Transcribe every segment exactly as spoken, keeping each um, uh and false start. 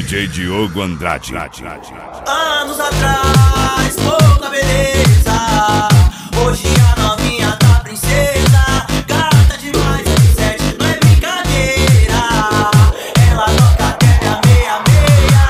J Diogo Andrade. Anos atrás, pouca beleza. Hoje a novinha da princesa. Gata demais, R sete, não é brincadeira. Ela toca até a meia meia.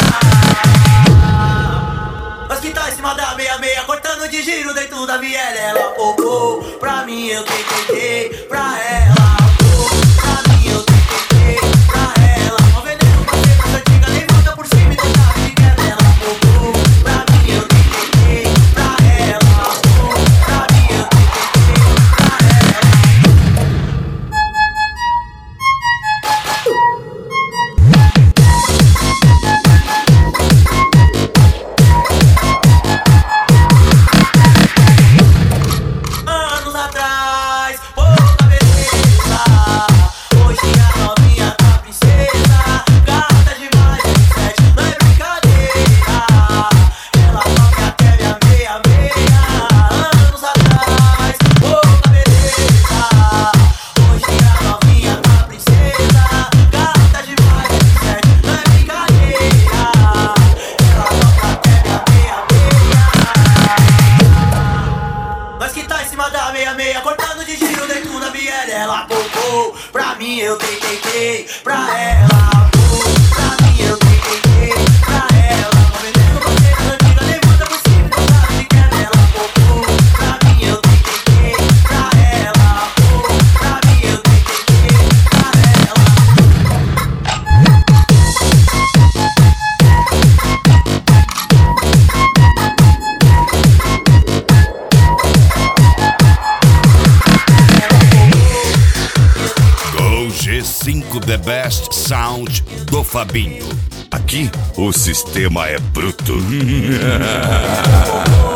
Mas que tá em cima da meia meia, cortando de giro dentro da viela. Ela popou, pra mim eu tentei, tentei, pra ela. Pra mim eu tentei, tentei, pra ela. Ó veneno, você pra antiga, nem volta por cima e tu sabe de queda. Ela popou, pra mim eu tentei, tentei, pra ela. Pra mim eu tentei, tentei, pra ela. Anos atrás, pouca beleza. Hoje a novinha da princesa. Gata demais, R sete, não é brincadeira. Ela toca até minha meia meia. Anos atrás, pouca beleza. Hoje a novinha da princesa. Gata demais, R sete, não é brincadeira. Ela toca até minha meia meia. Nós que tá em cima da meia meia, cortando de giro dentro da viela. Ela popou, pra mim eu tentei, tentei, pra ela. Pô, pra mim eu tentei, tentei, pra ela. Ó veneno, você pra antiga, levanta por cima e tu sabe de queda. Ela popou, pra mim eu tentei, tentei, pra ela. Pô, pra mim eu tentei, tentei, pra ela. Go G cinco The Best Sound do Fabinho. Aqui o sistema é bruto.